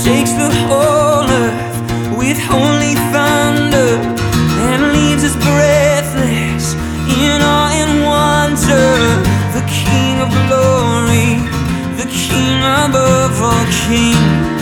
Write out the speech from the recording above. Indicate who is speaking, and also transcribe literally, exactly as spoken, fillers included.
Speaker 1: shakes the whole earth with holy thunder, and leaves us breathless in awe and wonder. The King of glory, the King above all kings.